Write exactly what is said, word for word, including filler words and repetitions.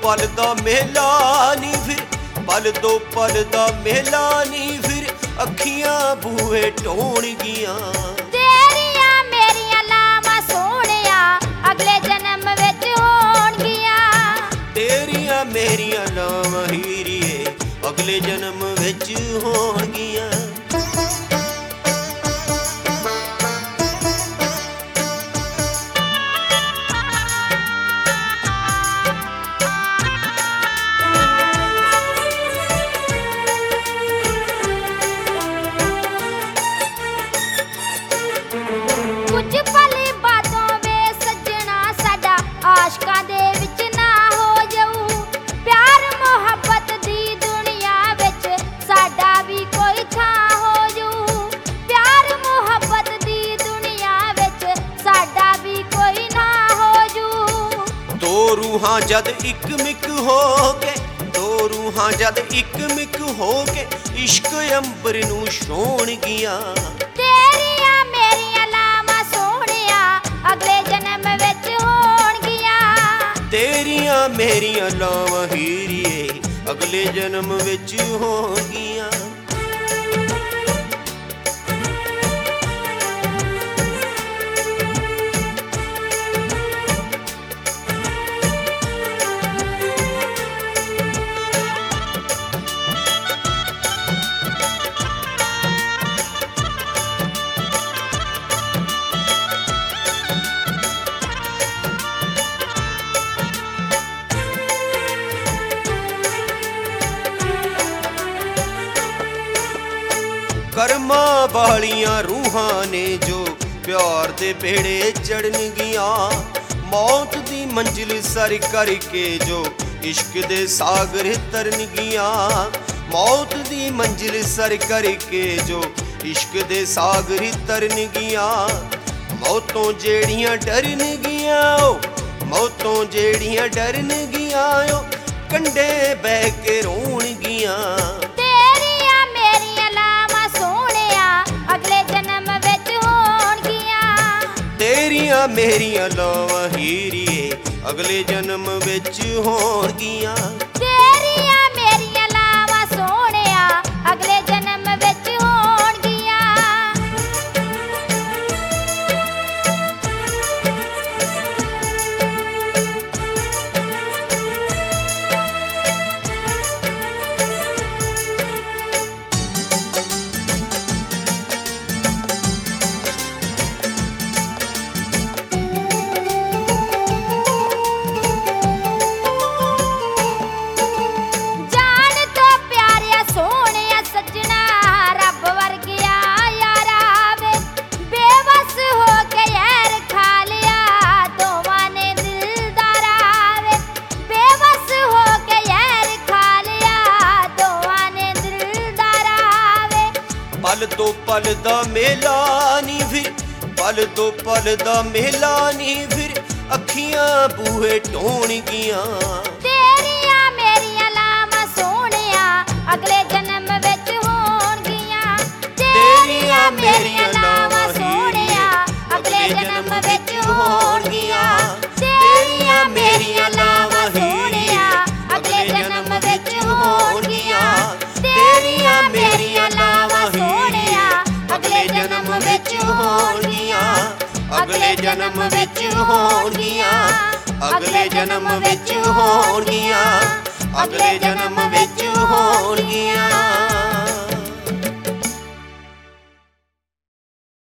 पल दा मेला नी फिर, पल दो पल दा मेला नी फिर, अखियां बूहे ढोणगियां। तेरियां मेरियां लावां सोहणिया अगले जन्म विच होणगियां। तेरियां मेरियां लावां हीरिए अगले जन्म विच होणगियां। कुछ पल बातों वे सजना साडा आशकां दे विच ना हो जाऊ। प्यार मोहब्बत दी दुनिया विच साडा भी कोई थां हो जाऊ। प्यार मोहब्बत दी दुनिया विच साडा भी कोई ना हो जाऊ। दो रूहां जद इक मिक हो के, दो रूहां जद इक मिक हो के, इश्क अंबर नूं छोणगियां। तेरियां मेरियां लावां सोहणिया अगले जन्म विच होणगियां। तेरियां मेरियां लावां हीरिए अगले जन्म विच होणगियां। ਕਰਮਾਂ ਵਾਲੀਆਂ ਰੂਹਾਂ ਨੇ ਜੋ ਪਿਆਰ ਦੇ ਬੇੜੇ ਚੜਨਗੀਆਂ। ਮੌਤ ਦੀ ਮੰਜ਼ਿਲ ਸਰ ਕਰਕੇ ਜੋ ਇਸ਼ਕ ਦੇ ਸਾਗਰ ਤਰਨਗੀਆਂ। ਮੌਤ ਦੀ ਮੰਜ਼ਿਲ ਸਰ ਕਰਕੇ ਜੋ ਇਸ਼ਕ ਦੇ ਸਾਗਰ ਤਰਨਗੀਆਂ। ਮੌਤੋਂ ਜਿਹੜੀਆਂ ਡਰਨਗੀਆਂ ਓ, ਮੌਤੋਂ ਜਿਹੜੀਆਂ ਡਰਨਗੀਆਂ ਓ, ਕੰਢੇ ਬਹਿ ਕੇ ਰੋਣਗੀਆਂ। तेरियां मेरियां लावां सोहणिया अगले जन्म विच होणगियां। तेरियां मेरियां लावां हीरिए अगले जन्म विच होणगियां। तेरियां मेरियां लावां सोहणिया अगले जन्म विच होणगियां। जान तो प्यारिया सोहणिया सजना रब वर्गिया यारा वे। बेबस हो के यार खा लिया दोवां ने दिलदारा वे। बेबस हो के यार खा लिया दोवां ने दिलदारा वे। पल दो पल दा मेला नी फिर, पल दो पल दा मेला नी फिर, अखियां बूहे ढोणगियां। तेरियां मेरियां लावां सोहणिया अगले जन्म विच होणगियां। तेरियां मेरियां लावां हीरिए अगले जन्म विच होणगियां। तेरियां मेरियां लावां हीरिए अगले जन्म विच होणगियां। तेरियां मेरियां लावां हीरिए अगले जन्म विच होणगियां। अगले जन्म विच होणगियां। अगले जन्म विच होणगियां। अगले जन्म विच होणगियां।